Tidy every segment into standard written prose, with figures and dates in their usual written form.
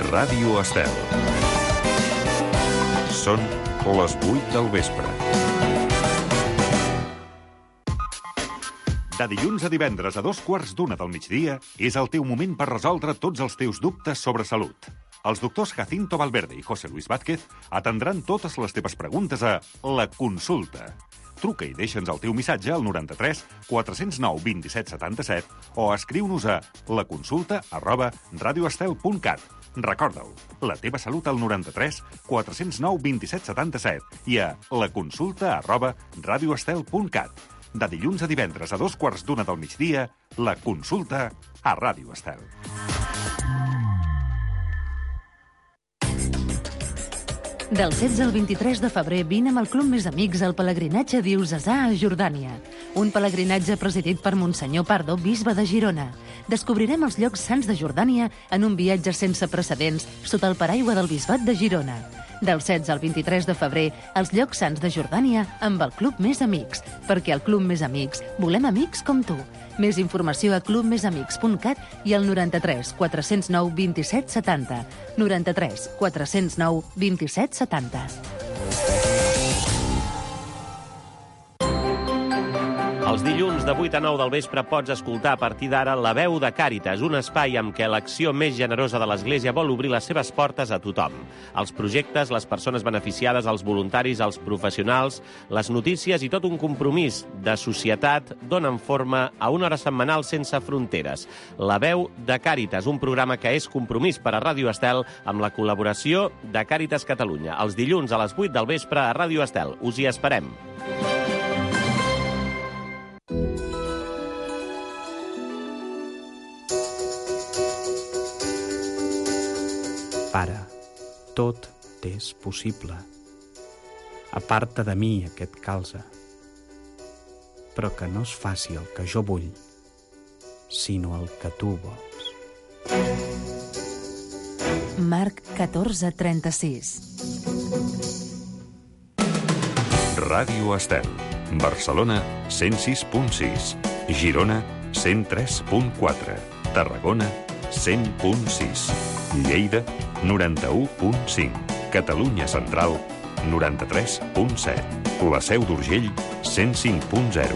Ràdio Estel. Són les 8 del vespre. De dilluns a divendres a 2:15 del migdia és el teu moment per resoldre tots els teus dubtes sobre salut. Els doctors Jacinto Valverde i José Luis Vázquez atendran totes les teves preguntes a La Consulta. Truca i deixa'ns el teu missatge al 93 409 27 77 o escriu-nos a laconsulta@radioestel.cat. Recorda-ho, la teva salut al 93 409 27 77 i a laconsulta@radioestel.cat. De dilluns a divendres a 2:15 del migdia, La Consulta a Ràdio Estel. Del 16 al 23 de febrer vine amb el Club Més Amics al pelegrinatge diocesà a Jordània. Un pelegrinatge presidit per Monsenyor Pardo, bisbe de Girona. Descobrirem els llocs sants de Jordània en un viatge sense precedents sota el paraigua del bisbat de Girona. Del 16 al 23 de febrer, els llocs sants de Jordània amb el Club Més Amics, perquè al Club Més Amics volem amics com tu. Més informació a clubmesamics.cat i al 93 409 27 70. 93 409 27 70. Els dilluns de 8 a 9 del vespre pots escoltar a partir d'ara La Veu de Càritas, un espai amb què l'acció més generosa de l'Església vol obrir les seves portes a tothom. Els projectes, les persones beneficiades, els voluntaris, els professionals, les notícies i tot un compromís de societat donen forma a una hora setmanal sense fronteres. La Veu de Càritas, un programa que és compromís per a Ràdio Estel amb la col·laboració de Càritas Catalunya. Els dilluns a les 8 del vespre a Ràdio Estel. Us hi esperem. Pare, tot t'és possible. Aparta de mi aquest calze, però que no es faci el que jo vull, sinó el que tu vols. Marc 14:36. Ràdio Estel. Barcelona, 106.6. Girona, 103.4. Tarragona, 100.6. Lleida, 91.5. Catalunya Central, 93.7. La Seu d'Urgell, 105.0.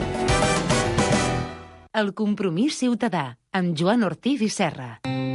El compromís ciutadà, amb Joan Ortiz i Serra.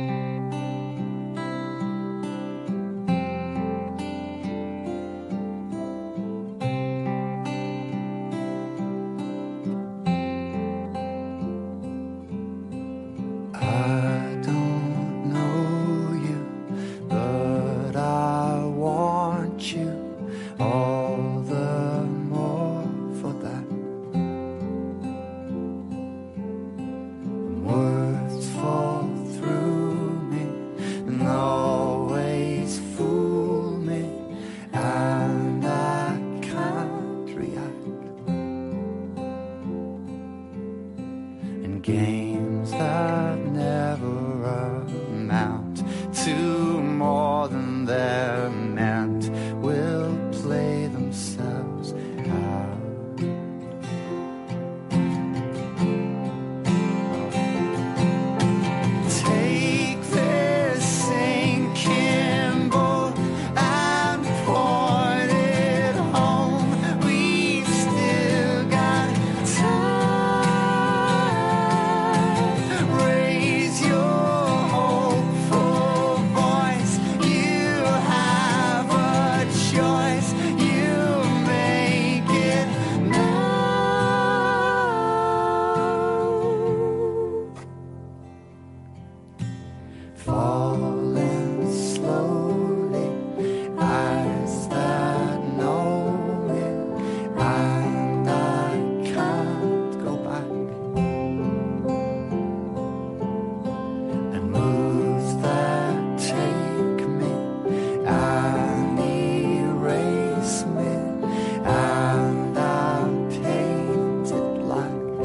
Games that never amount to more than they're meant will play themselves out. Take this sinking boat and port it home. We've still got time.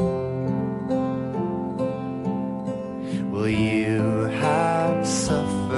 Will you have suffered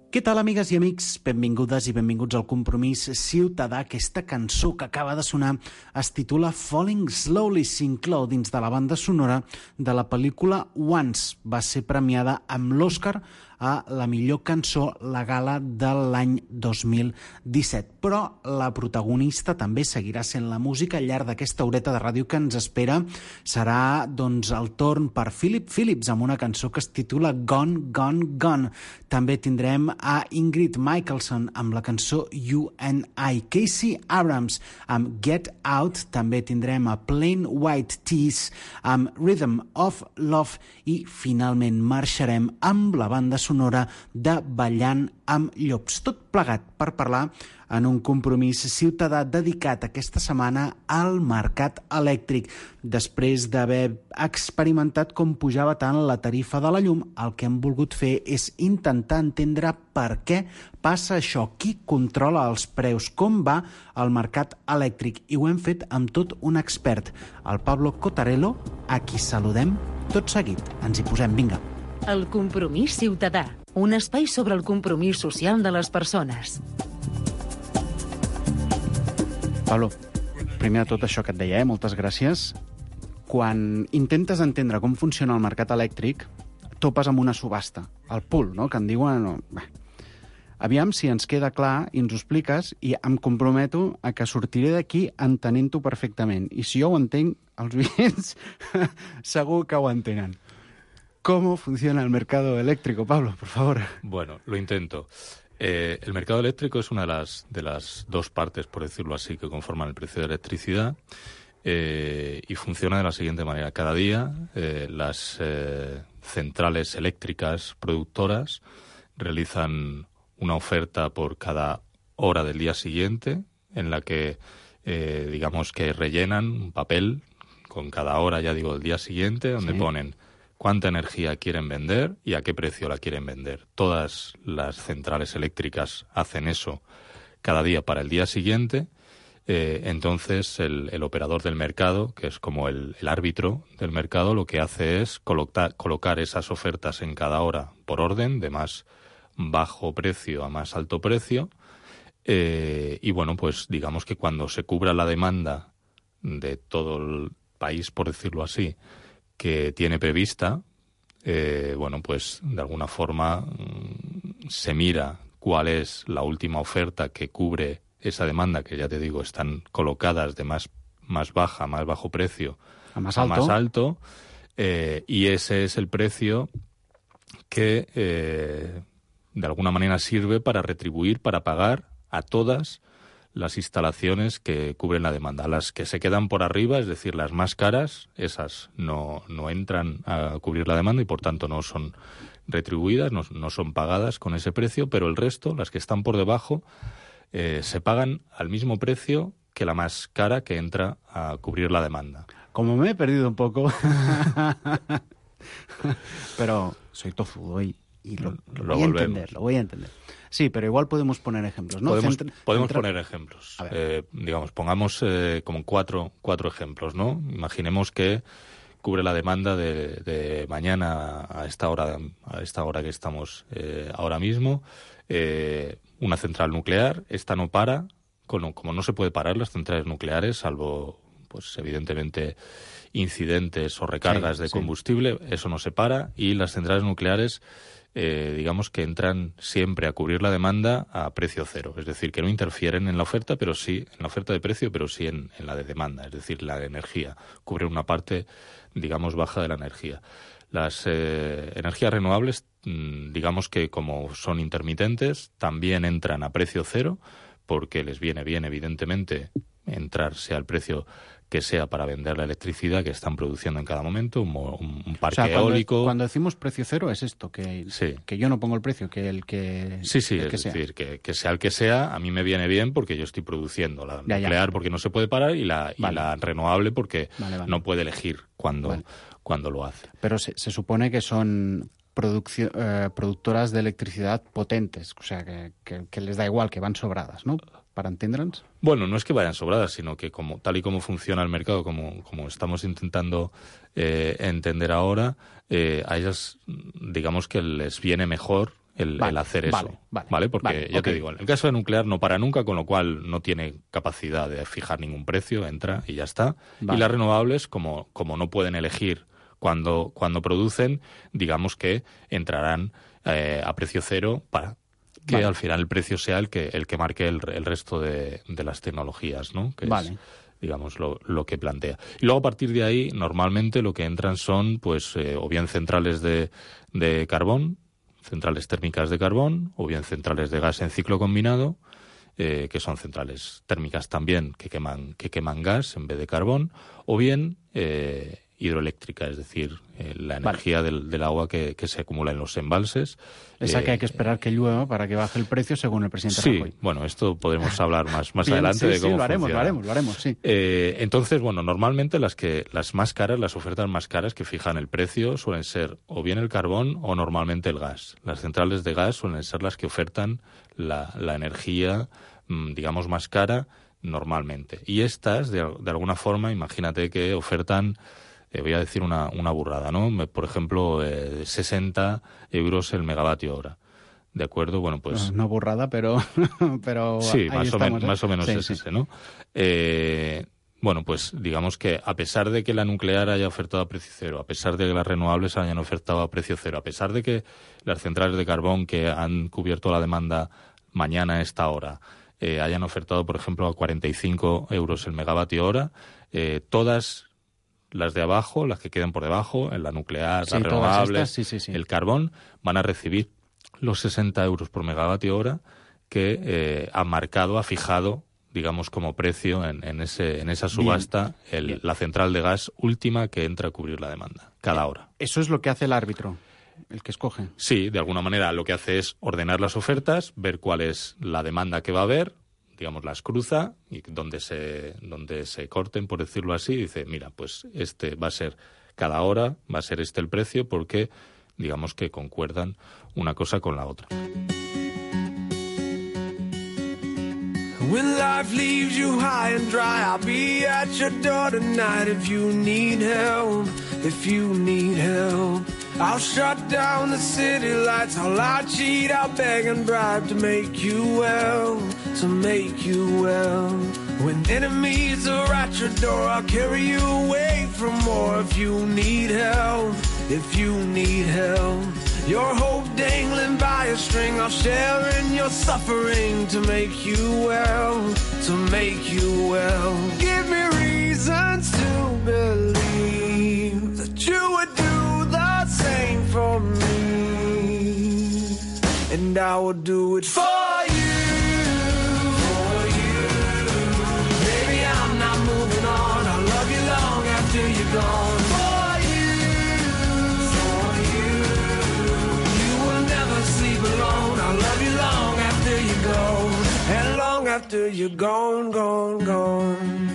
Què tal, amigues i amics? Benvingudes i benvinguts al Compromís Ciutadà. Aquesta cançó que acaba de sonar es titula Falling Slowly, s'inclou dins de la banda sonora de la pel·lícula Once. Va ser premiada amb l'Oscar a la millor cançó, la gala de l'any 2017. Però la protagonista també seguirà sent la música al llarg d'aquesta horeta de ràdio que ens espera. Serà, doncs, el torn per Philip Phillips amb una cançó que es titula Gone, Gone, Gone. També tindrem a Ingrid Michaelson amb la cançó You and I. Casey Abrams amb Get Out. També tindrem a Plain White Tees amb Rhythm of Love. I finalment marxarem amb la banda sonora de Ballant amb llops. Tot plegat per parlar en un compromís ciutadà dedicat aquesta setmana al mercat elèctric. Després d'haver experimentat com pujava tant la tarifa de la llum, el que hem volgut fer és intentar entendre per què passa això, qui controla els preus, com va el mercat elèctric. I ho hem fet amb tot un expert, el Pablo Cotarello, a qui saludem tot seguit. Ens hi posem, vinga. El Compromís Ciutadà, un espai sobre el compromís social de les persones. Pablo, primer de tot això que et deia, moltes gràcies. Quan intentes entendre com funciona el mercat elèctric, topes amb una subhasta, el pool, no?, que en diuen... Bé. Aviam si ens queda clar i ens ho expliques i em comprometo a que sortiré d'aquí entenent-ho perfectament. I si jo ho entenc, els oients segur que ho entenen. ¿Cómo funciona el mercado eléctrico, Pablo, por favor? Bueno, lo intento. El mercado eléctrico es una de las dos partes, por decirlo así, que conforman el precio de electricidad y funciona de la siguiente manera. Cada día las centrales eléctricas productoras realizan una oferta por cada hora del día siguiente en la que, digamos que rellenan un papel con cada hora, ya digo, del día siguiente, donde ponen cuánta energía quieren vender y a qué precio la quieren vender. Todas las centrales eléctricas hacen eso cada día para el día siguiente. Entonces el operador del mercado, que es como el árbitro del mercado, lo que hace es colocar esas ofertas en cada hora por orden, de más bajo precio a más alto precio. Y bueno, pues digamos que cuando se cubra la demanda de todo el país, por decirlo así, que tiene prevista, bueno, pues de alguna forma se mira cuál es la última oferta que cubre esa demanda, que ya te digo, están colocadas de más baja, más bajo precio a más alto, y ese es el precio que de alguna manera sirve para retribuir, para pagar a todas las instalaciones que cubren la demanda. Las que se quedan por arriba, es decir, las más caras, esas no entran a cubrir la demanda y por tanto no son retribuidas, no son pagadas con ese precio, pero el resto, las que están por debajo, se pagan al mismo precio que la más cara que entra a cubrir la demanda. Como me he perdido un poco, pero soy tozudo y lo voy a entender. Sí, pero igual podemos poner ejemplos, ¿no? Podemos poner ejemplos. Digamos, pongamos como cuatro ejemplos, ¿no? Imaginemos que cubre la demanda de mañana a esta hora que estamos ahora mismo, una central nuclear. Esta no para, como no se puede parar las centrales nucleares, salvo, pues evidentemente, incidentes o recargas de combustible, eso no se para, y las centrales nucleares digamos que entran siempre a cubrir la demanda a precio cero, es decir, que no interfieren en la oferta, pero sí en la oferta de precio, pero sí en la de demanda, es decir, la de energía, cubren una parte, digamos, baja de la energía. Las energías renovables, digamos que como son intermitentes, también entran a precio cero, porque les viene bien, evidentemente, entrar sea el precio que sea para vender la electricidad que están produciendo en cada momento, un parque eólico. Cuando decimos precio cero es esto, que yo no pongo el precio, que el que Sí, es decir, que sea el que sea, a mí me viene bien porque yo estoy produciendo la nuclear porque no se puede parar y la renovable porque no puede elegir cuando lo hace. Pero se supone que son productoras de electricidad potentes, o sea, que les da igual, que van sobradas, ¿no? Para entendre'ns. Bueno, no es que vayan sobradas, sino que tal y como funciona el mercado, como estamos intentando entender ahora, a ellas, digamos que les viene mejor el hacer eso, ¿vale? Porque ya te digo, en el caso de nuclear no para nunca, con lo cual no tiene capacidad de fijar ningún precio, entra y ya está. Y las renovables, como no pueden elegir cuando producen, digamos que entrarán a precio cero para que al final el precio sea el que marque el resto de las tecnologías, ¿no? Que es, digamos, lo que plantea. Y luego a partir de ahí, normalmente lo que entran son, pues, o bien centrales de carbón, centrales térmicas de carbón, o bien centrales de gas en ciclo combinado, que son centrales térmicas también que queman gas en vez de carbón, o bien hidroeléctrica, es decir, la energía del agua que se acumula en los embalses. Esa que hay que esperar que llueva para que baje el precio, según el presidente Rajoy. Sí, bueno, esto podremos hablar más adelante de cómo funciona. Lo haremos, sí. Entonces, bueno, normalmente las ofertas más caras que fijan el precio suelen ser o bien el carbón o normalmente el gas. Las centrales de gas suelen ser las que ofertan la energía, digamos, más cara normalmente. Y estas, de alguna forma, imagínate que ofertan, voy a decir una burrada, ¿no? Por ejemplo, 60 euros el megavatio hora. ¿De acuerdo? Bueno, pues... No burrada, pero sí, ahí estamos, más o menos sí, es ese, ¿no? Bueno, pues digamos que a pesar de que la nuclear haya ofertado a precio cero, a pesar de que las renovables hayan ofertado a precio cero, a pesar de que las centrales de carbón que han cubierto la demanda mañana a esta hora hayan ofertado, por ejemplo, a 45 euros el megavatio hora, todas las de abajo, las que queden por debajo, en la nuclear, las renovables, el carbón, van a recibir los 60 euros por megavatio hora que ha fijado, digamos, como precio en esa subasta la central de gas última que entra a cubrir la demanda cada hora. Eso es lo que hace el árbitro, el que escoge. Sí, de alguna manera lo que hace es ordenar las ofertas, ver cuál es la demanda que va a haber, digamos, las cruza y donde se corten, por decirlo así, dice, mira, pues este va a ser cada hora, va a ser este el precio, porque digamos que concuerdan una cosa con la otra. When life leaves you high and dry, I'll be at your door tonight if you need help, if you need help. I'll shut down the city lights, I'll lie, cheat, I'll beg and bribe to make you well, to make you well. When enemies are at your door, I'll carry you away from more if you need help, if you need help. Your hope dangling by a string, I'll share in your suffering to make you well, to make you well. Give me reasons to believe that you would do the same for me, and I will do it for you. For you. Baby, I'm not moving on, I'll love you long after you're gone. And long after you're gone, gone, gone.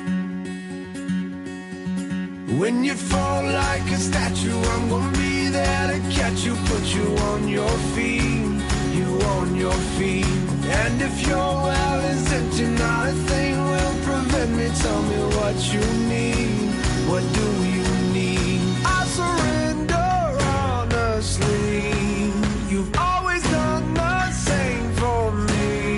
When you fall like a statue, I'm gonna be there to catch you, put you on your feet, you on your feet. And if your well is empty, not a thing will prevent me. Tell me what you need, what do you need? I surrender honestly. You've always done the same for me.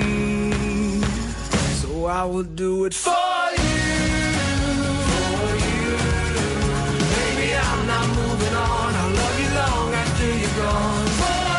I will do it for you, for you. Baby, I'm not moving on, I'll love you long after you're gone. For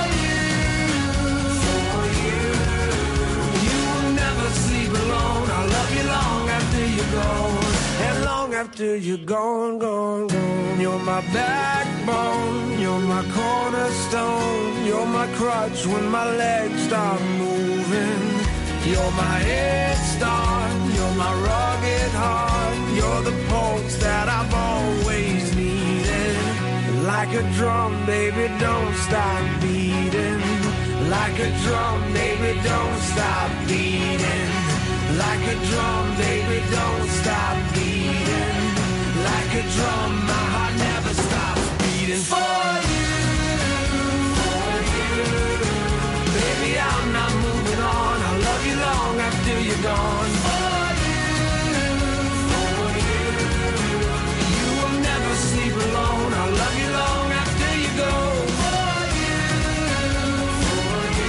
you. You will never sleep alone, I'll love you long after you're gone. And long after you're gone, gone, gone. You're my backbone, you're my cornerstone. You're my crutch when my legs stop moving. You're my head start, you're my rugged heart. You're the pulse that I've always needed. Like a drum, baby, don't stop beating. Like a drum, baby, don't stop beating. Like a drum, baby, don't stop beating. Like a drum, my heart never stops beating. For you, for you. Baby, I'm not moving on, I'll love you long after you're gone. For you. You will never sleep alone, I'll love you long after you go. For you.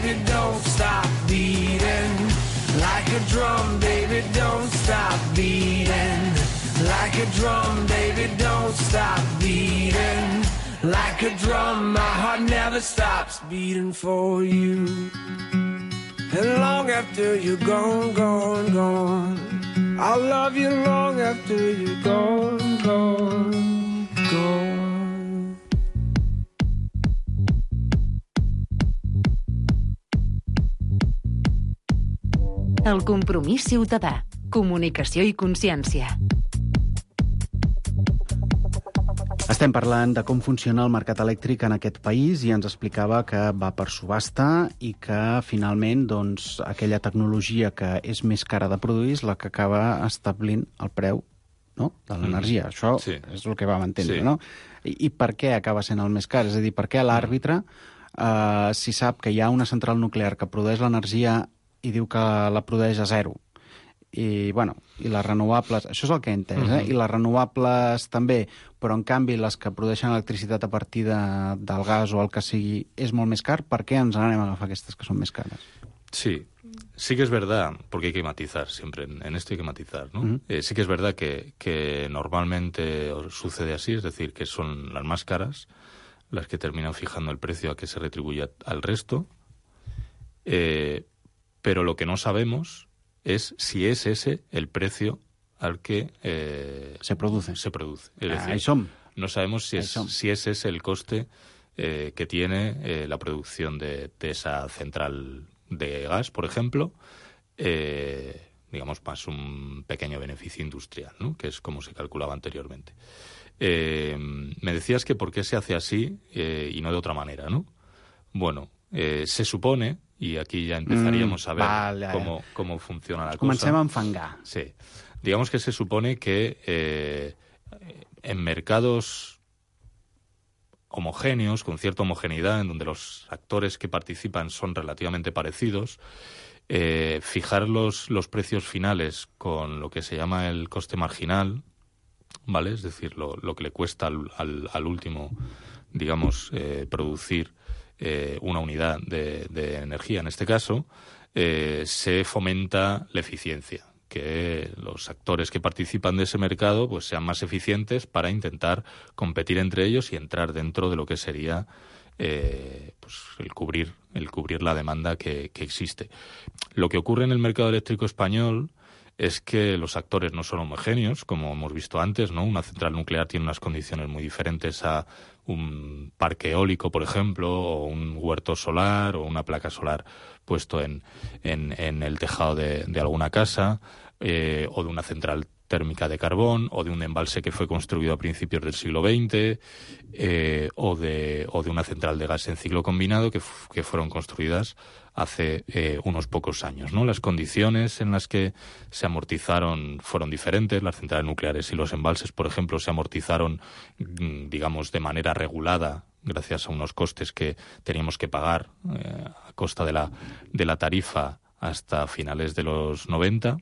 baby, don't stop beating. Like a drum, baby, don't stop beating. Like a drum, baby, don't stop beating. Like a drum, my heart never stops beating for you. And long after you're gone, gone, gone, I'll love you long after you're gone, gone, gone. El compromís ciutadà. Comunicació i consciència. Estem parlant de com funciona el mercat elèctric en aquest país i ens explicava que va per subhasta i que finalment doncs, aquella tecnologia que és més cara de produir és la que acaba establint el preu, no?, de l'energia. Això sí. És el que vam entendre, sí. No? I per què acaba sent el més car? És a dir, per què l'àrbitre, si sap que hi ha una central nuclear que produeix l'energia i diu que la produeix a zero, i, bueno, i les renovables, això és el que he entès, i les renovables també, però en canvi les que produeixen electricitat a partir del gas o el que sigui és molt més car, ¿per qué ens anem a agafar aquestes que son més caras? Sí, sí que es verdad, porque hay que matizar siempre, en esto hay que matizar, ¿no? Sí que es verdad que normalmente sucede así, es decir, que son las más caras las que terminan fijando el precio a que se retribuye al resto, pero lo que no sabemos es si es ese el precio al que se produce. Es decir, no sabemos si es ese el coste que tiene la producción de esa central de gas, por ejemplo, digamos, más un pequeño beneficio industrial, ¿no?, que es como se calculaba anteriormente. Me decías que por qué se hace así y no de otra manera, ¿no? Bueno, se supone, y aquí ya empezaríamos a ver cómo funciona la cosa. Comencem a enfangar. Sí. Digamos que se supone que en mercados homogéneos, con cierta homogeneidad, en donde los actores que participan son relativamente parecidos, fijar los precios finales con lo que se llama el coste marginal, ¿vale? Es decir, lo que le cuesta al último, digamos, producir una unidad de energía, en este caso, se fomenta la eficiencia, que los actores que participan de ese mercado pues sean más eficientes para intentar competir entre ellos y entrar dentro de lo que sería pues el cubrir la demanda que existe. Lo que ocurre en el mercado eléctrico español es que los actores no son homogéneos, como hemos visto antes, ¿no? Una central nuclear tiene unas condiciones muy diferentes a un parque eólico, por ejemplo, o un huerto solar, o una placa solar puesto en el tejado de alguna casa, o de una central térmica de carbón, o de un embalse que fue construido a principios del siglo XX, o de una central de gas en ciclo combinado que fueron construidas hace unos pocos años, ¿no? Las condiciones en las que se amortizaron fueron diferentes. Las centrales nucleares y los embalses, por ejemplo, se amortizaron, digamos, de manera regulada, gracias a unos costes que teníamos que pagar a costa de la tarifa hasta finales de los 90.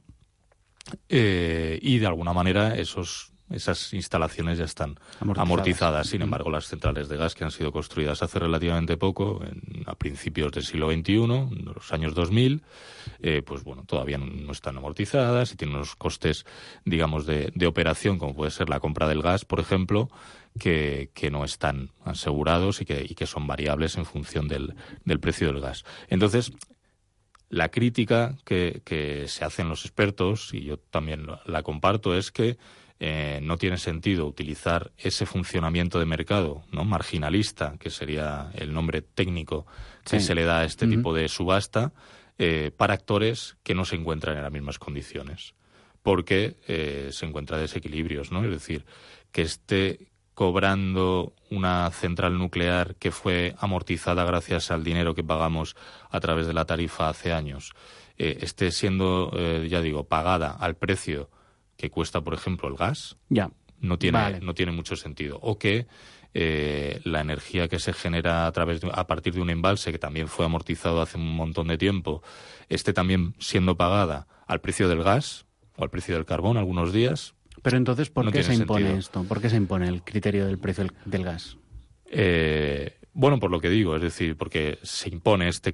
Y de alguna manera esas instalaciones ya están amortizadas. Sin embargo, las centrales de gas que han sido construidas hace relativamente poco, a principios del siglo XXI, en los años 2000, pues bueno, todavía no están amortizadas y tienen unos costes, digamos, de operación, como puede ser la compra del gas, por ejemplo, que no están asegurados y que son variables en función del precio del gas. Entonces, la crítica que se hacen los expertos, y yo también la comparto, es que no tiene sentido utilizar ese funcionamiento de mercado, ¿no?, marginalista, que sería el nombre técnico que se le da a este tipo de subasta, para actores que no se encuentran en las mismas condiciones, porque se encuentran desequilibrios, ¿no? Es decir, que esté cobrando una central nuclear que fue amortizada gracias al dinero que pagamos a través de la tarifa hace años, esté siendo, ya digo, pagada al precio que cuesta, por ejemplo, el gas, no tiene mucho sentido. O que la energía que se genera a partir de un embalse, que también fue amortizado hace un montón de tiempo, esté también siendo pagada al precio del gas o al precio del carbón algunos días. Pero entonces, ¿por qué se impone esto? ¿Por qué se impone el criterio del precio del gas? Bueno, por lo que digo, es decir, porque se impone este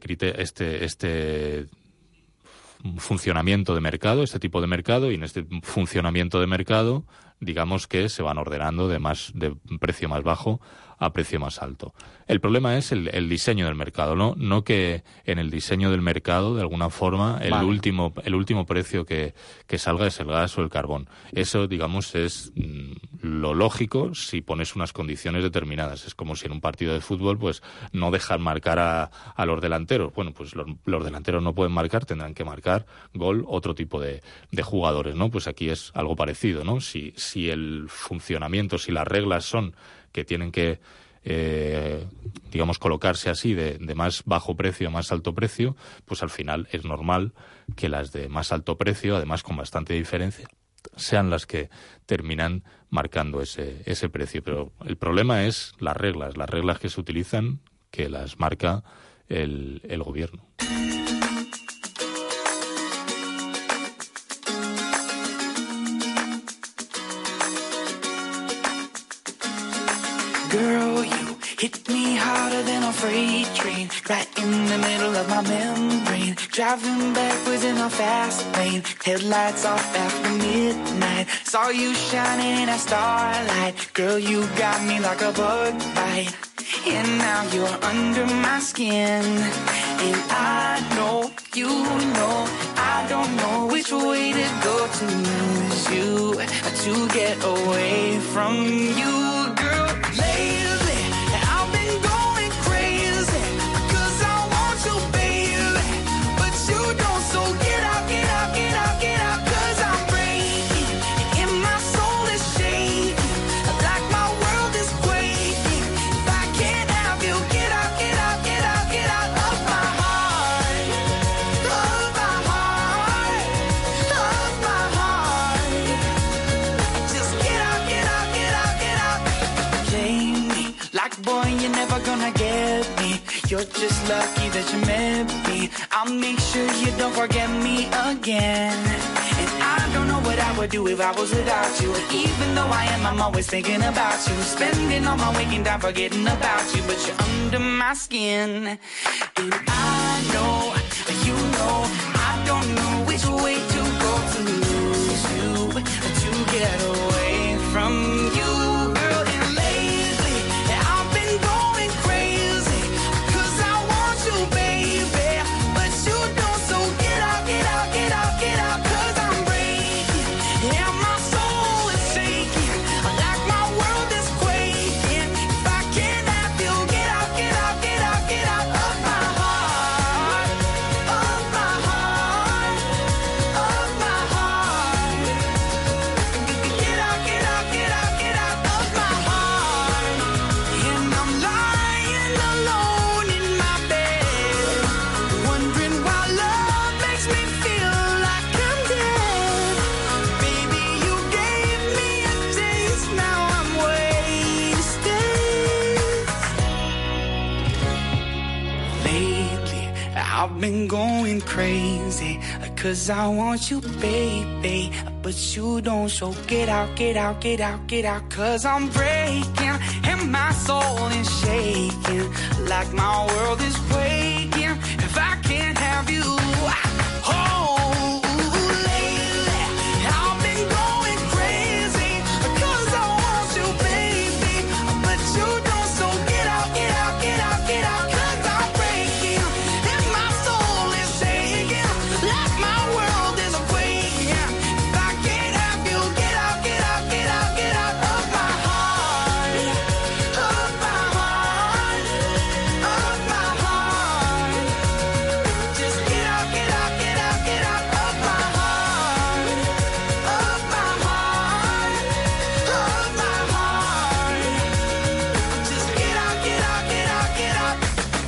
funcionamiento de mercado, este tipo de mercado, y en este funcionamiento de mercado, digamos que se van ordenando de precio más bajo a precio más alto. El problema es el diseño del mercado, no que en el diseño del mercado, de alguna forma, el último precio que salga es el gas o el carbón. Eso, digamos, es lo lógico si pones unas condiciones determinadas. Es como si en un partido de fútbol, pues, no dejan marcar a los delanteros. Bueno, pues los delanteros no pueden marcar, tendrán que marcar gol otro tipo de jugadores, ¿no? Pues aquí es algo parecido, ¿no? Si el funcionamiento, si las reglas son que tienen que, digamos, colocarse así de más bajo precio a más alto precio, pues al final es normal que las de más alto precio, además con bastante diferencia, sean las que terminan marcando ese precio. Pero el problema es las reglas que se utilizan, que las marca el gobierno. Girl, you hit me harder than a freight train, right in the middle of my membrane, driving backwards in a fast lane, headlights off after midnight, saw you shining in a starlight, girl, you got me like a bug bite, and now you're under my skin, and I know, you know, I don't know which way to go to lose you, to get away from you, girl. Lately, I've been going crazy, 'cause I want you, baby, but you don't, so get out, get out, get out, get out, 'cause I'm breaking, and my soul is shaking, like my world is quaking, if I can't have you, get out, get out, get out, get out of my heart, of my heart, of my heart, just get out, get out, get out, get out. Like, boy, you're never gonna get me. You're just lucky that you met me. I'll make sure you don't forget me again. And I don't know what I would do if I was without you. Even though I'm always thinking about you. Spending all my waking time forgetting about you. But you're under my skin. And I know, you know, I don't know which way to go to lose you. To get away from you. I've been going crazy, 'cause I want you, baby, but you don't, so get out, get out, get out, get out, 'cause I'm breaking, and my soul is shaking, like my world is breaking, if I can't have you, oh, lately, I've been going crazy, 'cause I want you, baby, but you don't, so get out, get out, get out, get out, 'cause I'm breaking, and my soul is shaking, like my world is quaking, if I can't have you, get out, get out, get out, get out of my heart, of my heart, of my heart, just get out, get out, get out, get out of my heart, of my heart, of my heart, just get out, get out, get out, get out.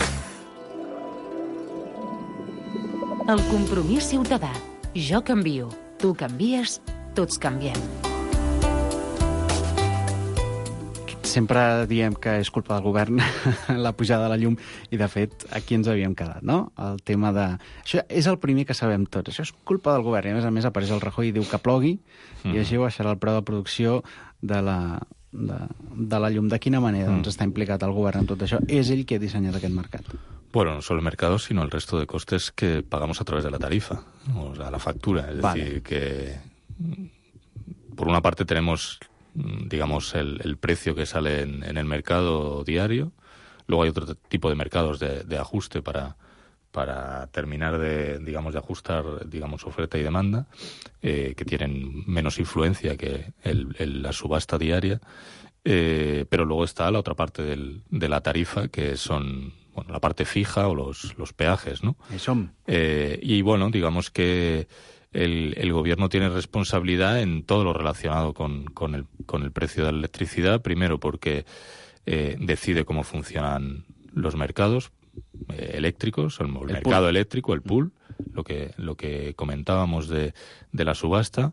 El compromís ciutadà. Jo canvio, tu canvies, tots canviem. Sempre diem que és culpa del govern la pujada de la llum i, de fet, aquí ens havíem quedat, no? El tema de... Això és el primer que sabem tots. Això és culpa del govern. I, a més apareix el Rajoy i diu que plogui i així baixarà el preu de producció de de la llum. De quina manera està implicat el govern en tot això? És ell qui ha dissenyat aquest mercat? Bueno, no solo el mercado, sino el resto de costes que pagamos a través de la tarifa, o sea, la factura. Es decir, que por una parte tenemos, digamos, el precio que sale en el mercado diario. Luego hay otro tipo de mercados de ajuste para terminar de ajustar, digamos, oferta y demanda, que tienen menos influencia que la subasta diaria. Pero luego está la otra parte de la tarifa, que son, bueno, la parte fija o los peajes, ¿no? Y bueno, digamos que el gobierno tiene responsabilidad en todo lo relacionado con el precio de la electricidad. Primero porque decide cómo funcionan los mercados eléctricos, el mercado eléctrico, el pool, lo que comentábamos de la subasta,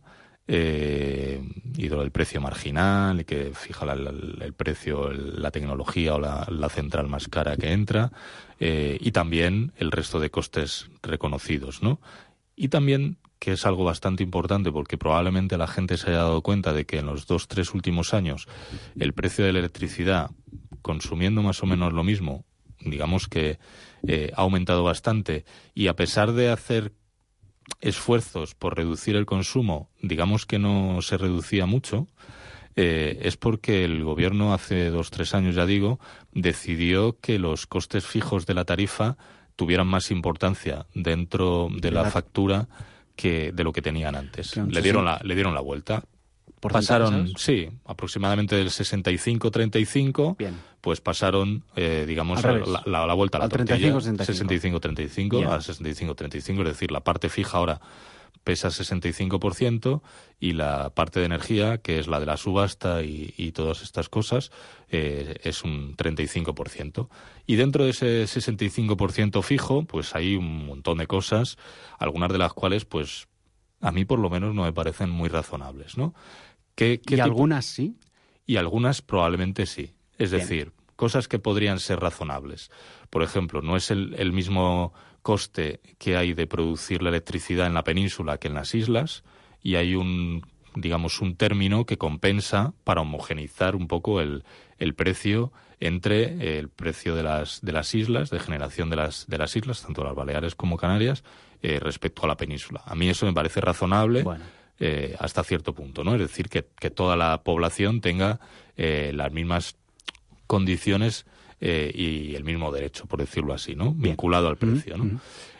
y del precio marginal, que fija el precio, la tecnología o la central más cara que entra, y también el resto de costes reconocidos, ¿no? Y también, que es algo bastante importante, porque probablemente la gente se haya dado cuenta de que en los 2-3 últimos años el precio de la electricidad, consumiendo más o menos lo mismo, digamos que ha aumentado bastante, y a pesar de hacer esfuerzos por reducir el consumo, digamos que no se reducía mucho, es porque el gobierno hace 2-3 años, ya digo, decidió que los costes fijos de la tarifa tuvieran más importancia dentro de la factura que de lo que tenían antes. Le dieron la vuelta. Pasaron, sí, aproximadamente del 65-35, pues pasaron, digamos, la vuelta a la tortilla. 65-35 a 65-35, es decir, la parte fija ahora pesa 65% y la parte de energía, que es la de la subasta y todas estas cosas, es un 35%. Y dentro de ese 65% fijo, pues hay un montón de cosas, algunas de las cuales, pues, a mí por lo menos no me parecen muy razonables, ¿no? ¿Y algunas sí? Y algunas probablemente sí. Es decir, cosas que podrían ser razonables. Por ejemplo, no es el mismo coste que hay de producir la electricidad en la península que en las islas, y hay un término que compensa para homogeneizar un poco el precio entre el precio de las islas, de generación de las islas, tanto las Baleares como Canarias, respecto a la península. A mí eso me parece razonable. Bueno. Hasta cierto punto, ¿no? Es decir, que toda la población tenga las mismas condiciones y el mismo derecho, por decirlo así, ¿no? Vinculado al precio, ¿no?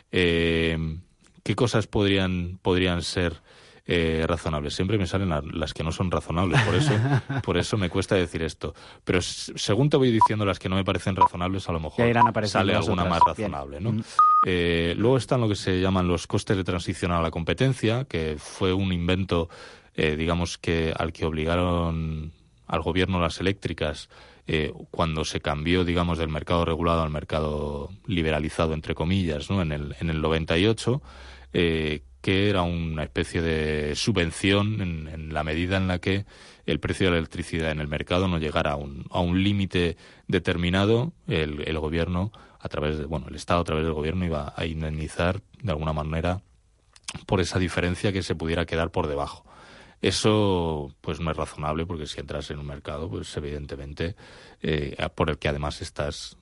¿Qué cosas podrían ser razonables? Siempre me salen las que no son razonables, por eso me cuesta decir esto. Pero según te voy diciendo las que no me parecen razonables, a lo mejor sale alguna más razonable, ¿no? Luego están lo que se llaman los costes de transición a la competencia, que fue un invento, digamos, que al que obligaron al gobierno las eléctricas cuando se cambió, digamos, del mercado regulado al mercado liberalizado, entre comillas, ¿no? En el 98, que era una especie de subvención en la medida en la que el precio de la electricidad en el mercado no llegara a un límite determinado. El gobierno, el Estado a través del gobierno iba a indemnizar de alguna manera por esa diferencia que se pudiera quedar por debajo. Eso pues no es razonable, porque si entras en un mercado, pues evidentemente, por el que además estás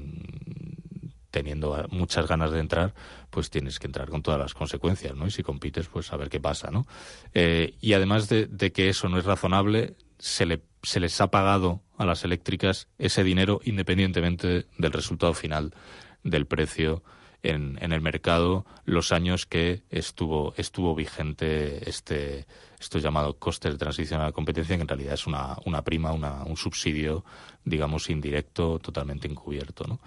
teniendo muchas ganas de entrar, pues tienes que entrar con todas las consecuencias, ¿no? Y si compites, pues a ver qué pasa, ¿no? Y además de que eso no es razonable, se les ha pagado a las eléctricas ese dinero independientemente del resultado final del precio en el mercado los años que estuvo vigente esto llamado costes de transición a la competencia, que en realidad es una prima, un subsidio, digamos, indirecto, totalmente encubierto, ¿no?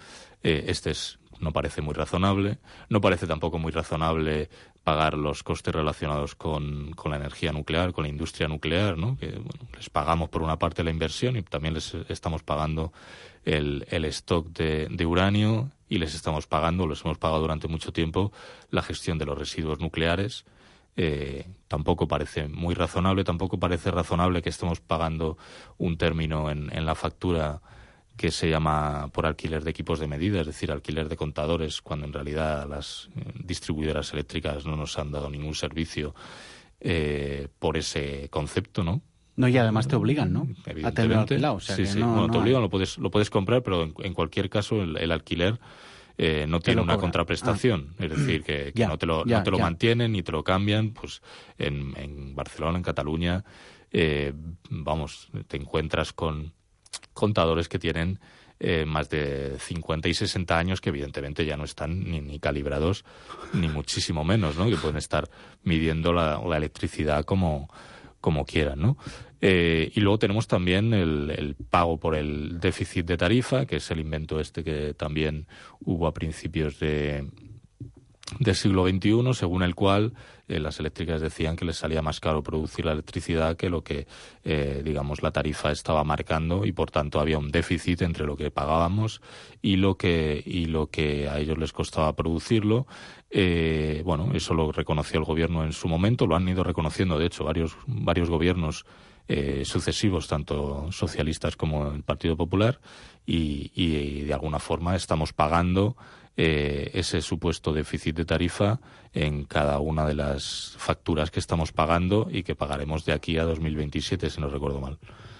No parece muy razonable. No parece tampoco muy razonable pagar los costes relacionados con la energía nuclear, con la industria nuclear, ¿no? Que les pagamos por una parte la inversión y también les estamos pagando el stock de uranio, y les hemos pagado durante mucho tiempo la gestión de los residuos nucleares. Tampoco parece muy razonable. Tampoco parece razonable que estemos pagando un término en la factura que se llama por alquiler de equipos de medida, es decir, alquiler de contadores, cuando en realidad las distribuidoras eléctricas no nos han dado ningún servicio por ese concepto, ¿no? No, y además te obligan, ¿no? A tenerlo alquilado. O sea, sí, que sí. no, Bueno, te no obligan, lo puedes comprar, pero en cualquier caso el alquiler no tiene una contraprestación. Es decir, que no te lo mantienen ni te lo cambian. Pues en Barcelona, en Cataluña, te encuentras con contadores que tienen más de 50 y 60 años que evidentemente ya no están ni calibrados, ni muchísimo menos, ¿no? Que pueden estar midiendo la electricidad como quieran, ¿no? Y luego tenemos también el pago por el déficit de tarifa, que es el invento que también hubo a principios del siglo XXI, según el cual las eléctricas decían que les salía más caro producir la electricidad que lo que, la tarifa estaba marcando, y por tanto había un déficit entre lo que pagábamos y lo que a ellos les costaba producirlo. Eso lo reconoció el gobierno en su momento, lo han ido reconociendo, de hecho, varios gobiernos sucesivos, tanto socialistas como el Partido Popular, y de alguna forma estamos pagando ese supuesto déficit de tarifa en cada una de las facturas que estamos pagando y que pagaremos de aquí a 2027, si no recuerdo mal.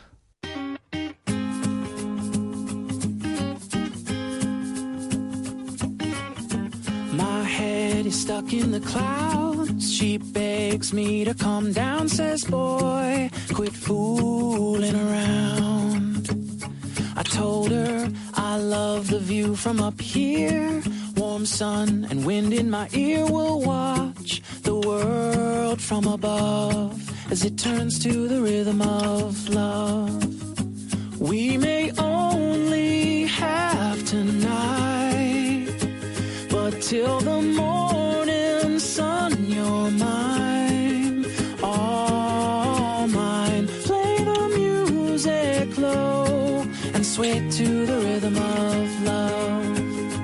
My head is stuck in the clouds. She begs me to calm down, says, boy, quit fooling around. I told her I love the view from up here. Warm sun and wind in my ear. Will watch the world from above as it turns to the rhythm of love. We may only have tonight, but till the morning sun, you're mine, all mine. Play the music low and sway to the rhythm of love.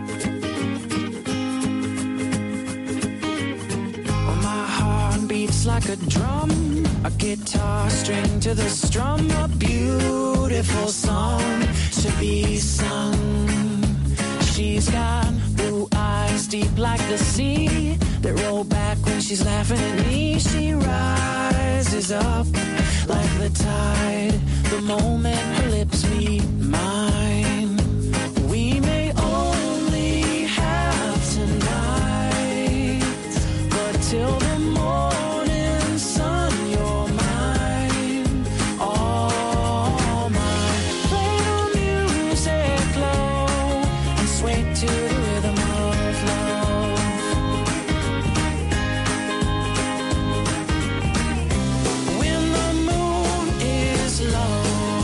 Oh, my heart beats like a drum, a guitar string to the strum, a beautiful song to be sung. She's got blue eyes deep like the sea that roll back when she's laughing at me. She rises up like the tide the moment her lips meet mine. We may only have tonight, but till the morning sun, you're mine, all mine. Play the music low and sway to the rhythm of love. When the moon is low,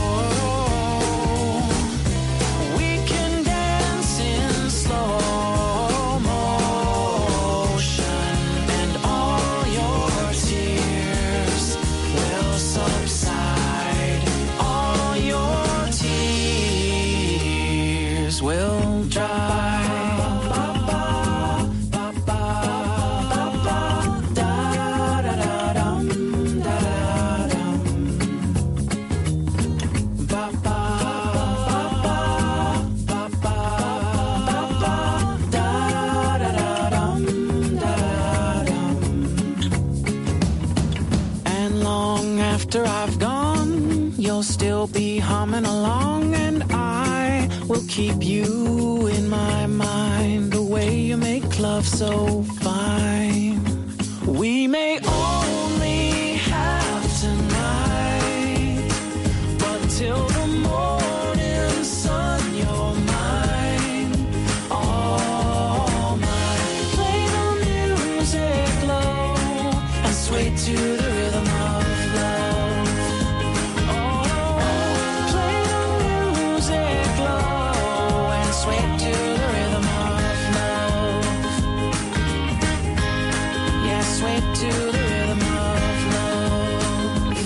we can dance in slow motion, and all your tears will subside. All your tears will dry. And long after I've gone, you'll still be humming along, and I will keep you in my mind, the way you make love so fine. We may only have tonight, but till the morning sun, you're mine, all mine. Play the music low and sway to the rhythm of love. Oh, play the music low and sway to the rhythm of love. Yeah, sway to the rhythm of love.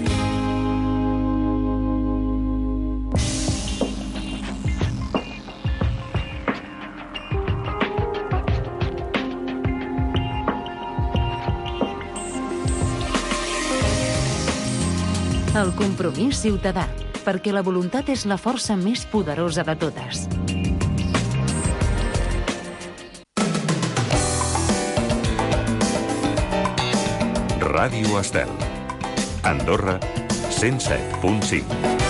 El compromís ciutadà, perquè la voluntat és la força més poderosa de totes. Ràdio Estel. Andorra, 107.5.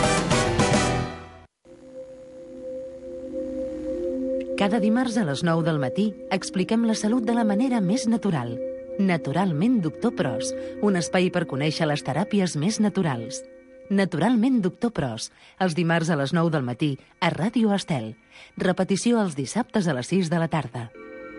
Cada dimarts a les 9 del matí expliquem la salut de la manera més natural. Naturalment Doctor Pros, un espai per conèixer les teràpies més naturals. Naturalment Doctor Pros, els dimarts a les 9 del matí a Ràdio Estel. Repetició els dissabtes a les 6 de la tarda.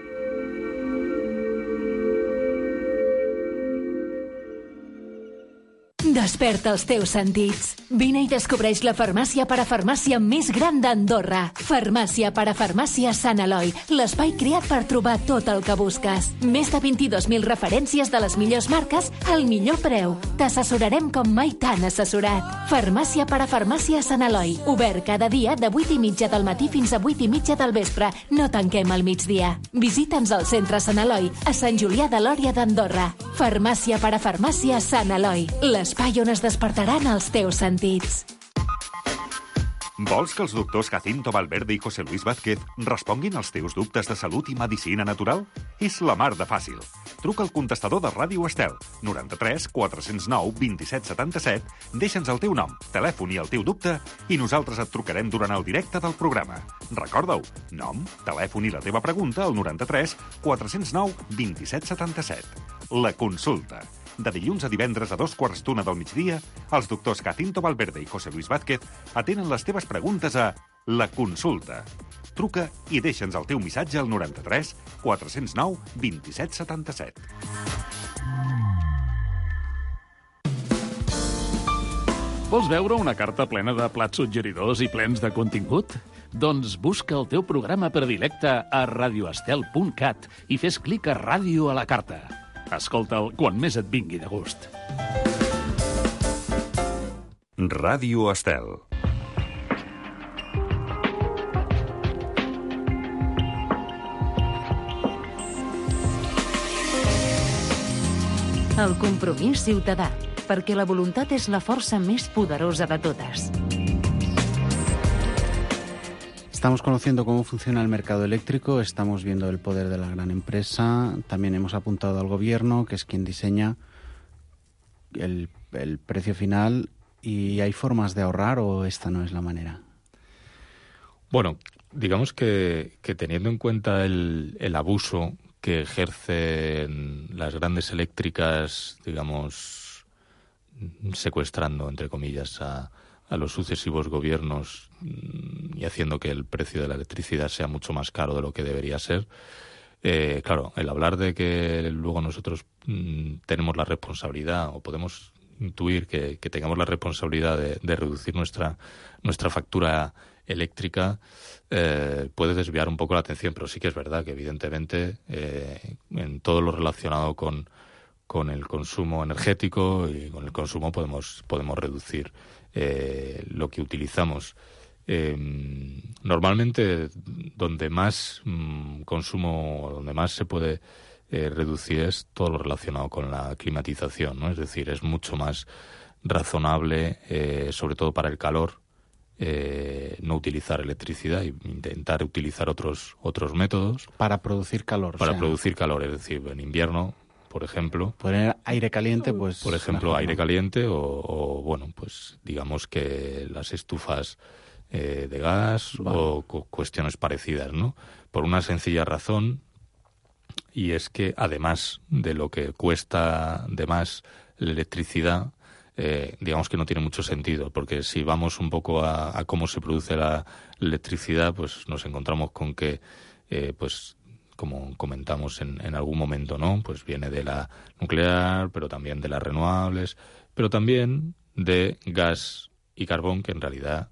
Desperta els teus sentits. Vine i descobreix la farmàcia parafarmàcia més gran d'Andorra. Farmàcia parafarmàcia Sant Eloi, l'espai creat per trobar tot el que busques. Més de 22.000 referències de les millors marques al millor preu. T'assessorarem com mai t'han assessorat. Farmàcia parafarmàcia Sant Eloi, obert cada dia de 8:30 del matí fins a 8:30 del vespre. No tanquem al migdia. Visita'ns al centre Sant Eloi, a Sant Julià de Lòria d'Andorra. Farmàcia parafarmàcia Sant Eloi, l'espai on es despertaran els teus sentits. Vols que els doctors Jacinto Valverde i José Luis Vázquez responguin als teus dubtes de salut i medicina natural? És la mar de fàcil. Truca al contestador de Ràdio Estel, 93 409 27 77, deixa'ns el teu nom, telèfon i el teu dubte i nosaltres et trucarem durant el directe del programa. Recorda-ho, nom, telèfon i la teva pregunta al 93 409 27 77. La consulta. De dilluns a divendres a 2:15 del migdia, els doctors Jacinto Valverde i José Luis Vázquez atenen les teves preguntes a La Consulta. Truca i deixa'ns el teu missatge al 93 409 27 77. Vols veure una carta plena de plats suggeridors i plens de contingut? Doncs busca el teu programa predilecte a radioestel.cat i fes clic a Ràdio a la carta. Escolta'l quan més et vingui de gust. Ràdio Estel. El compromís ciutadà, perquè la voluntat és la força més poderosa de totes. Estamos conociendo cómo funciona el mercado eléctrico, estamos viendo el poder de la gran empresa, también hemos apuntado al gobierno, que es quien diseña el precio final, y ¿hay formas de ahorrar o esta no es la manera? Bueno, digamos que teniendo en cuenta el abuso que ejercen las grandes eléctricas, digamos, secuestrando, entre comillas, a los sucesivos gobiernos y haciendo que el precio de la electricidad sea mucho más caro de lo que debería ser. Claro, el hablar de que luego nosotros tenemos la responsabilidad o podemos intuir que tengamos la responsabilidad de reducir nuestra factura eléctrica puede desviar un poco la atención, pero sí que es verdad que evidentemente en todo lo relacionado con el consumo energético y con el consumo podemos reducir lo que utilizamos. Normalmente donde más consumo, donde más se puede reducir es todo lo relacionado con la climatización, ¿no? Es decir, es mucho más razonable, sobre todo para el calor, no utilizar electricidad e intentar utilizar otros métodos. Para producir calor. Producir calor, es decir, en invierno, por ejemplo. Poner aire caliente, pues... Por ejemplo, mejor, aire caliente o bueno, pues digamos que las estufas de gas, vale, o cuestiones parecidas, ¿no? Por una sencilla razón, y es que además de lo que cuesta de más la electricidad, digamos que no tiene mucho sentido, porque si vamos un poco a cómo se produce la electricidad, pues nos encontramos con que, pues como comentamos en algún momento, ¿no? Pues viene de la nuclear, pero también de las renovables, pero también de gas y carbón, que en realidad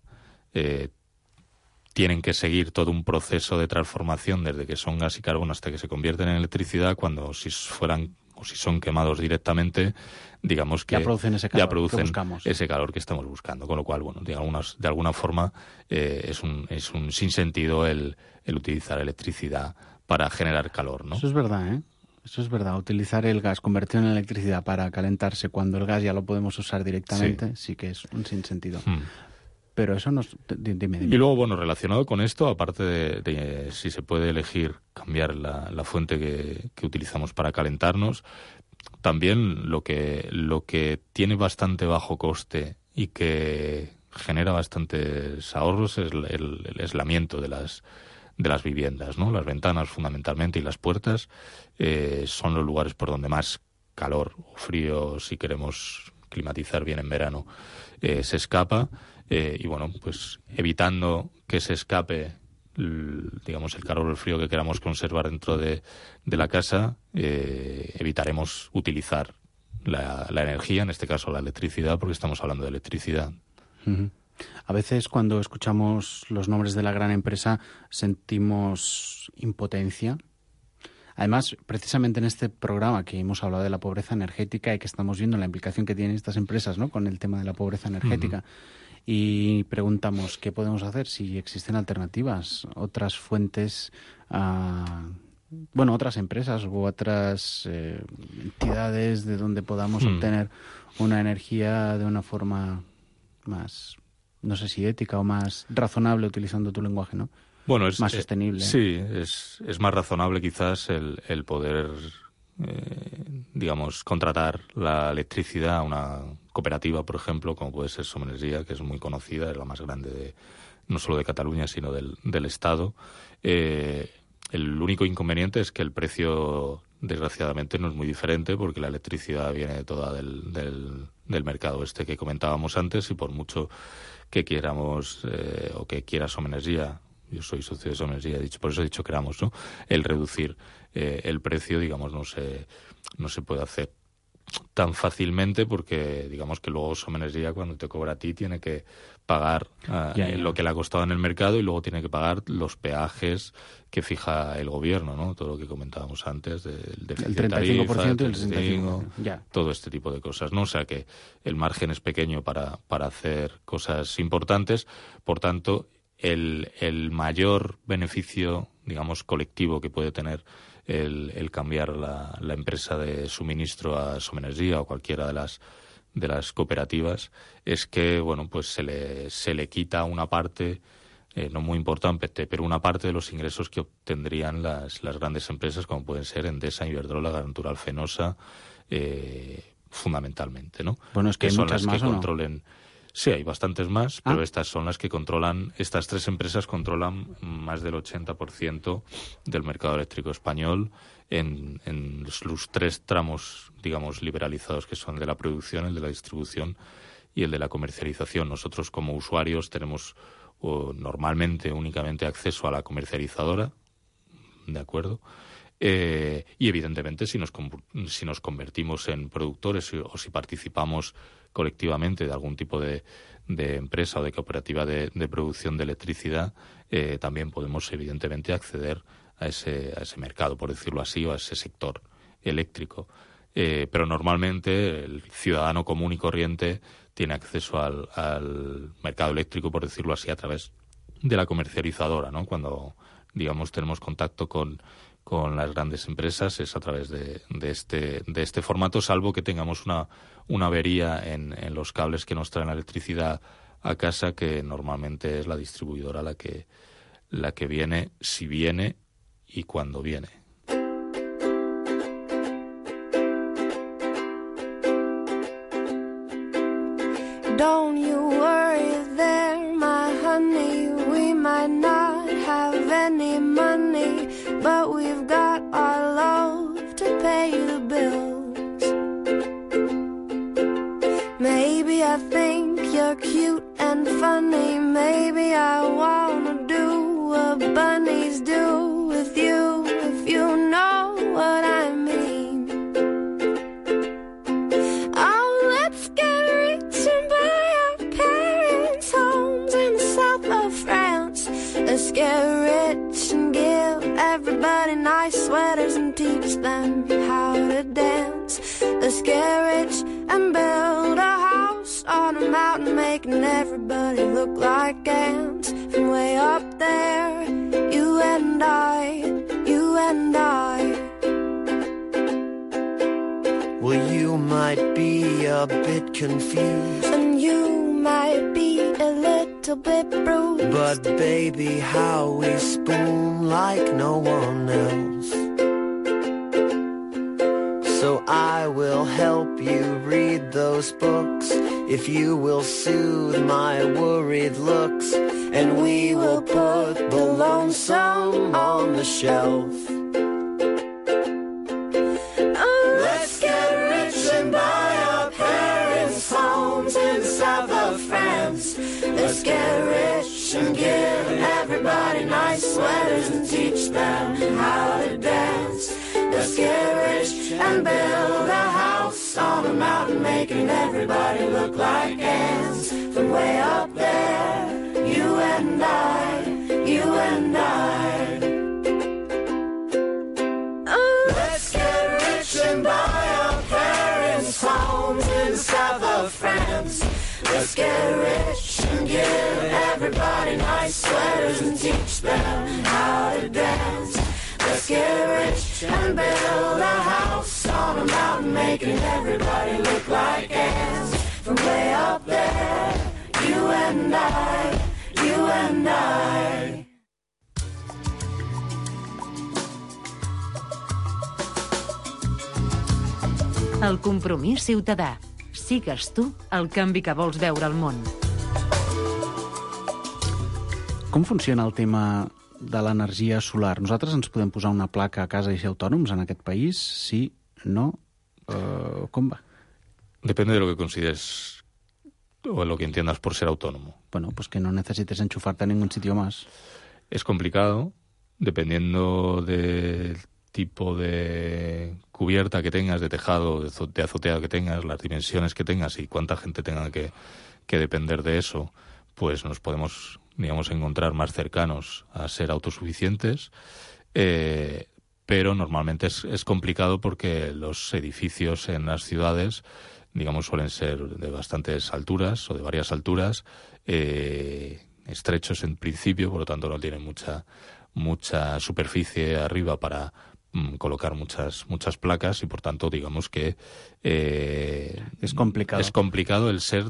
tienen que seguir todo un proceso de transformación desde que son gas y carbón hasta que se convierten en electricidad, cuando si son quemados directamente, digamos que ya producen ese calor que estamos buscando, con lo cual, bueno, de alguna forma es un sinsentido el utilizar electricidad para generar calor, ¿no? Eso es verdad, ¿eh? Eso es verdad. Utilizar el gas, convertirlo en electricidad para calentarse cuando el gas ya lo podemos usar directamente, sí que es un sinsentido. Pero eso nos... Dime. Y luego, bueno, relacionado con esto, aparte de si se puede elegir cambiar la fuente que utilizamos para calentarnos, también lo que tiene bastante bajo coste y que genera bastantes ahorros es el aislamiento de las viviendas, ¿no? Las ventanas fundamentalmente y las puertas son los lugares por donde más calor o frío, si queremos climatizar bien en verano, se escapa, y bueno, pues evitando que se escape digamos el calor o el frío que queramos conservar dentro de la casa, evitaremos utilizar la energía, en este caso la electricidad, porque estamos hablando de electricidad. Uh-huh. A veces cuando escuchamos los nombres de la gran empresa sentimos impotencia. Además, precisamente en este programa que hemos hablado de la pobreza energética y que estamos viendo la implicación que tienen estas empresas, ¿no?, con el tema de la pobreza energética, y preguntamos qué podemos hacer si existen alternativas, otras fuentes, otras empresas u otras entidades de donde podamos obtener una energía de una forma más, no sé si ética o más razonable, utilizando tu lenguaje, ¿no? Bueno, es más sostenible. Sí, es más razonable quizás el poder, digamos, contratar la electricidad a una cooperativa, por ejemplo, como puede ser Somenergia, que es muy conocida, es la más grande no solo de Cataluña, sino del Estado. El único inconveniente es que el precio, desgraciadamente, no es muy diferente, porque la electricidad viene toda del mercado que comentábamos antes, y por mucho que quieramos o que quiera Somenergia, yo soy socio de Somenergia, por eso he dicho queramos, ¿no?, el reducir el precio, digamos, no se puede hacer tan fácilmente, porque digamos que luego Somenergia, cuando te cobra a ti, tiene que pagar lo que le ha costado en el mercado, y luego tiene que pagar los peajes que fija el gobierno, ¿no? Todo lo que comentábamos antes del déficit el 35% tarifa, y el 65%, todo este tipo de cosas, ¿no? O sea que el margen es pequeño para hacer cosas importantes. Por tanto, el mayor beneficio, digamos, colectivo que puede tener el cambiar la empresa de suministro a Somenergia o cualquiera de las cooperativas es que, bueno, pues se le quita una parte, no muy importante, pero una parte de los ingresos que obtendrían las grandes empresas, como pueden ser Endesa, Iberdrola, Gas Natural, Fenosa, fundamentalmente, ¿no? Bueno, es que hay muchas más, que controlen. Sí, hay bastantes más, pero estas son las que controlan, estas tres empresas controlan más del 80% del mercado eléctrico español en los tres tramos, digamos, liberalizados, que son el de la producción, el de la distribución y el de la comercialización. Nosotros, como usuarios, tenemos normalmente únicamente acceso a la comercializadora, ¿de acuerdo? Y evidentemente si nos convertimos en productores o si participamos colectivamente de algún tipo de empresa o de cooperativa de producción de electricidad, también podemos evidentemente acceder a ese mercado, por decirlo así, o a ese sector eléctrico. Pero normalmente el ciudadano común y corriente tiene acceso al mercado eléctrico, por decirlo así, a través de la comercializadora, ¿no? Cuando, digamos, tenemos contacto con las grandes empresas es a través de este formato, salvo que tengamos una avería en los cables que nos traen la electricidad a casa, que normalmente es la distribuidora la que viene, si viene y cuando viene. Don't you worry there, my honey, we might not have any money, but we've got our love to pay the bills. Maybe I think you're cute and funny, maybe I wanna do what bunnies do with you, if you know what I mean. Oh, let's get rich and buy our parents' homes in the south of France. Let's get rich and give everybody nice sweaters and teach them how to dance. Let's get rich and build a house on a mountain, making everybody look like ants. From way up there, you and I, you and I. Well, you might be a bit confused, and you might be a little bit bruised, but baby, how we spoon like no one else. So I will help you read those books, if you will soothe my worried looks, and we will put the lonesome on the shelf. Let's get rich and buy our parents' homes in the south of France. Let's get rich and give everybody nice sweaters and teach them how to dance. Let's get rich and build a house on a mountain, making everybody look like ants. From way up there, you and I, you and I. Let's get rich and buy our parents' homes in the south of France. Let's get rich and give everybody nice sweaters and teach them how to dance. Let's get rich and build a house on a mountain, making everybody look like ants. From way up there, you and I, you and I. El compromís ciutadà. Sigues tu el canvi que vols veure al món. Com funciona el tema de l'energia solar? Nosaltres ens podem posar una placa a casa i ser autònoms en aquest país? Sí? No? ¿Cómo va? Depende de lo que consideres o lo que entiendas por ser autónomo. Bueno, pues que no necesites enchufarte a ningún sitio más. Es complicado, dependiendo del tipo de cubierta que tengas, de tejado, de azotea que tengas, las dimensiones que tengas y cuánta gente tenga que depender de eso, pues nos podemos, digamos, encontrar más cercanos a ser autosuficientes. Pero normalmente es complicado porque los edificios en las ciudades, digamos, suelen ser de bastantes alturas o de varias alturas, estrechos en principio, por lo tanto no tienen mucha superficie arriba para colocar muchas placas y por tanto digamos que es complicado el ser,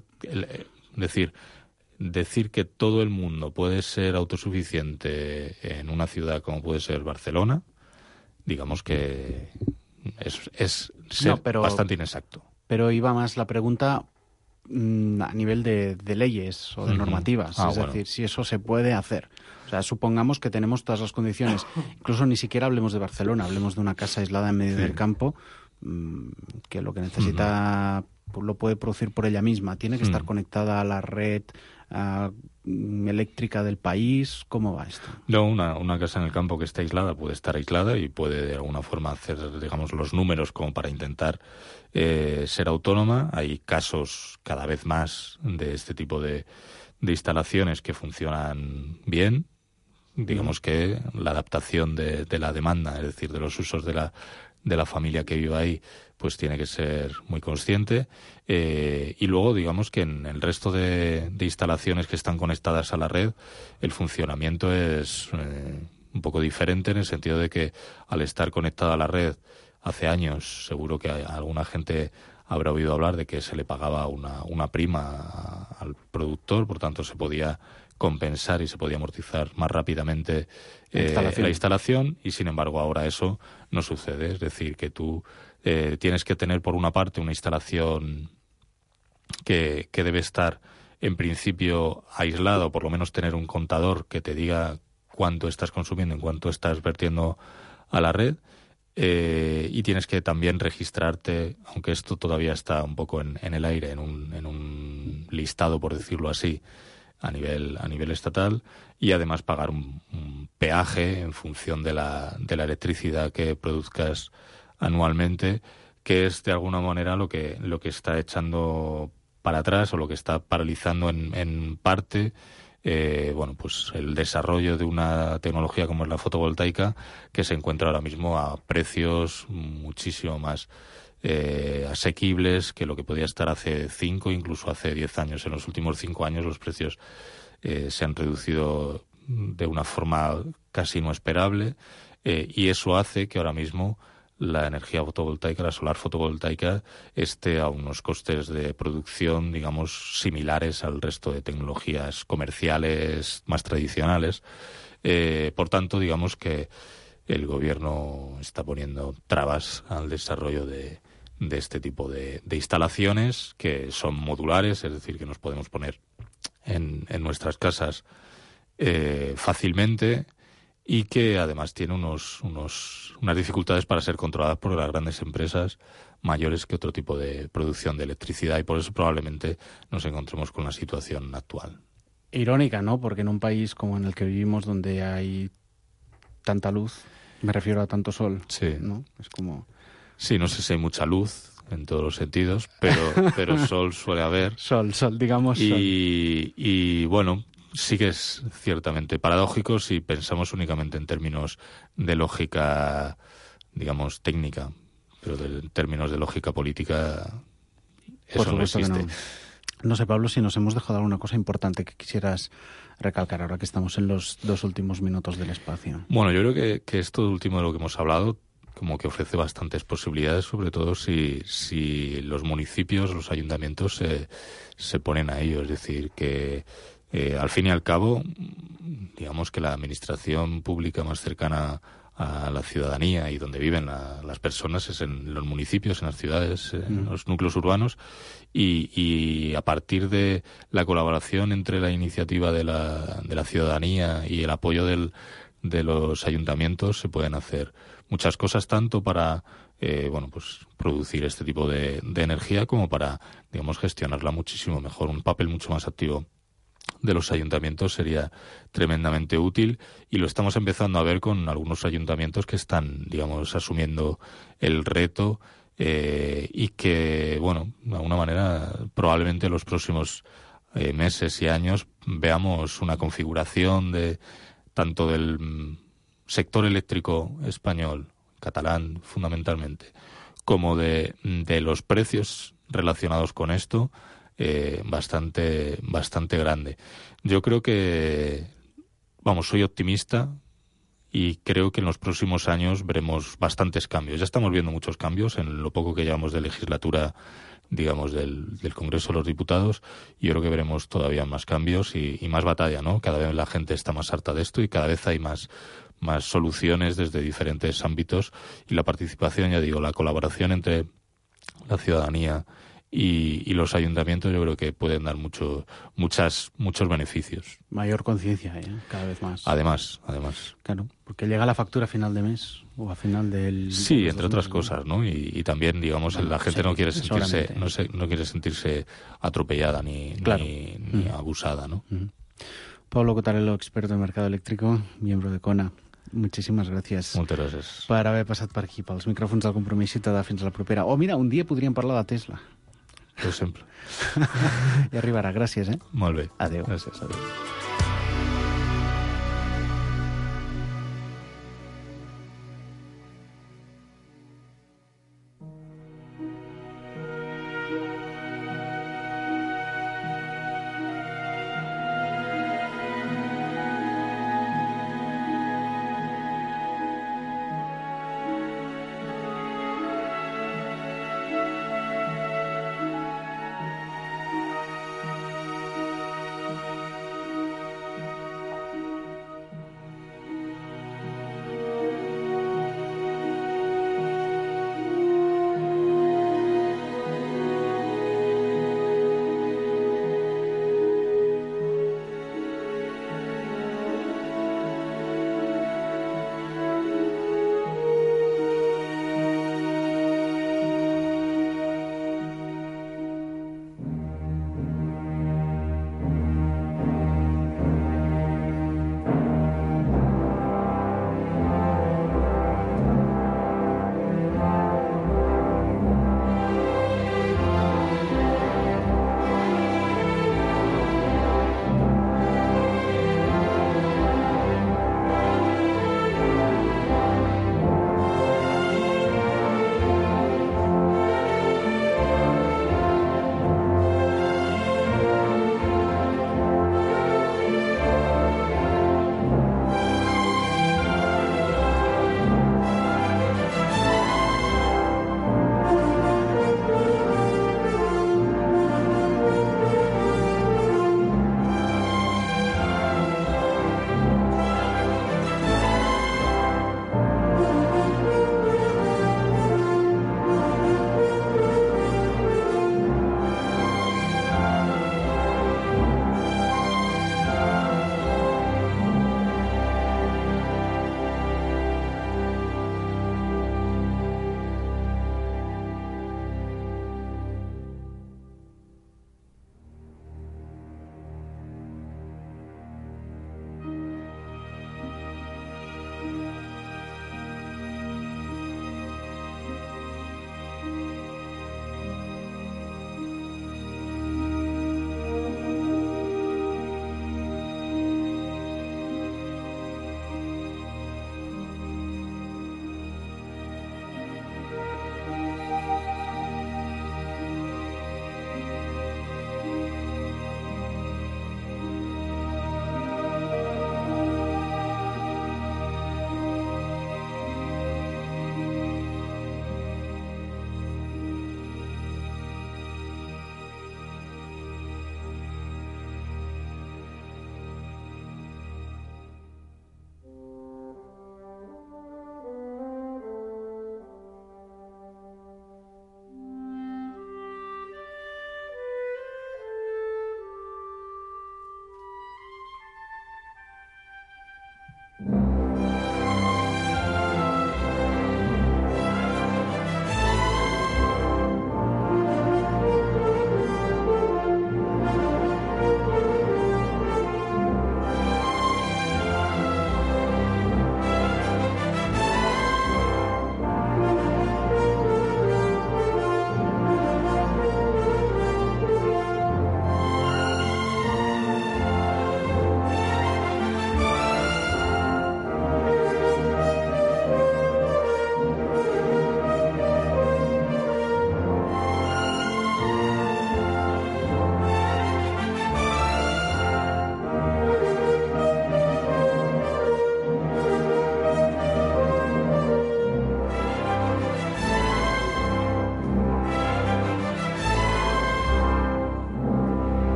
decir que todo el mundo puede ser autosuficiente en una ciudad como puede ser Barcelona, digamos que es ser bastante inexacto. Pero iba más la pregunta a nivel de leyes o de normativas, decir, si eso se puede hacer. O sea, supongamos que tenemos todas las condiciones. Incluso ni siquiera hablemos de Barcelona, hablemos de una casa aislada en medio del campo, que lo que necesita lo puede producir por ella misma. Tiene que estar conectada a la red eléctrica del país. ¿Cómo va esto? No, una casa en el campo que esté aislada puede estar aislada y puede de alguna forma hacer, digamos, los números como para intentar ser autónoma. Hay casos cada vez más de este tipo de instalaciones que funcionan bien. Digamos que la adaptación de la demanda, es decir, de los usos de la familia que vive ahí, pues tiene que ser muy consciente. Y luego, digamos que en el resto de instalaciones que están conectadas a la red, el funcionamiento es un poco diferente en el sentido de que al estar conectada a la red hace años, seguro que alguna gente habrá oído hablar de que se le pagaba una prima al productor, por tanto se podía compensar y se podía amortizar más rápidamente la instalación y sin embargo ahora eso no sucede. Es decir, que tú tienes que tener por una parte una instalación que debe estar en principio aislada o por lo menos tener un contador que te diga cuánto estás consumiendo, en cuánto estás vertiendo a la red. Y tienes que también registrarte, aunque esto todavía está un poco en el aire, en un listado, por decirlo así, a nivel estatal, y además pagar un peaje en función de la electricidad que produzcas anualmente, que es de alguna manera lo que está echando para atrás o lo que está paralizando en parte pues el desarrollo de una tecnología como es la fotovoltaica, que se encuentra ahora mismo a precios muchísimo más asequibles que lo que podía estar hace 5, incluso hace 10 años. En los últimos 5 años los precios se han reducido de una forma casi no esperable y eso hace que ahora mismo la energía fotovoltaica, la solar fotovoltaica, esté a unos costes de producción, digamos, similares al resto de tecnologías comerciales más tradicionales. Por tanto, digamos que el gobierno está poniendo trabas al desarrollo de este tipo de instalaciones que son modulares, es decir, que nos podemos poner en nuestras casas fácilmente, y que además tiene unas dificultades para ser controladas por las grandes empresas mayores que otro tipo de producción de electricidad, y por eso probablemente nos encontremos con la situación actual. Irónica, ¿no? Porque en un país como en el que vivimos, donde hay tanta luz, me refiero a tanto sol, sí, ¿no? Es como... Sí, no sé si hay mucha luz en todos los sentidos, pero sol suele haber. Sol, digamos. Y bueno, sí que es ciertamente paradójico si pensamos únicamente en términos de lógica, digamos, técnica, pero en términos de lógica política eso no existe. No sé, Pablo, si nos hemos dejado alguna cosa importante que quisieras recalcar ahora que estamos en los 2 últimos minutos del espacio. Bueno, yo creo que esto último de lo que hemos hablado como que ofrece bastantes posibilidades, sobre todo si los municipios, los ayuntamientos se ponen a ello. Es decir, que al fin y al cabo, digamos que la administración pública más cercana a la ciudadanía y donde viven las personas es en los municipios, en las ciudades, en los núcleos urbanos, y a partir de la colaboración entre la iniciativa de la ciudadanía y el apoyo de los ayuntamientos se pueden hacer muchas cosas, tanto para pues producir este tipo de energía como para, digamos, gestionarla muchísimo mejor. Un papel mucho más activo de los ayuntamientos sería tremendamente útil, y lo estamos empezando a ver con algunos ayuntamientos que están, digamos, asumiendo el reto y que, bueno, de alguna manera probablemente en los próximos meses y años veamos una configuración de tanto del sector eléctrico español, catalán fundamentalmente, como de los precios relacionados con esto, bastante grande. Yo creo que, soy optimista y creo que en los próximos años veremos bastantes cambios. Ya estamos viendo muchos cambios en lo poco que llevamos de legislatura, digamos, del Congreso de los Diputados, y yo creo que veremos todavía más cambios y más batalla, ¿no? Cada vez la gente está más harta de esto y cada vez hay más soluciones desde diferentes ámbitos, y la participación, ya digo, la colaboración entre la ciudadanía y los ayuntamientos, yo creo que pueden dar muchos beneficios. Mayor conciencia, cada vez más. Además. Claro, porque llega la factura a final de mes o a final del... Sí, entre otras cosas, ¿no? Y también, digamos, la gente no quiere sentirse atropellada ni abusada, ¿no? Pablo Cotarello, experto en mercado eléctrico, miembro de CONA. Muchísimes gràcies. Moltes gràcies. Per haver passat per aquí, pels micròfons del Compromís Ciutadà. Fins a la propera. Mira, un dia podríem parlar de Tesla. Per exemple. Ja arribarà. Gràcies, Molt bé. Adéu. Gràcies, adéu.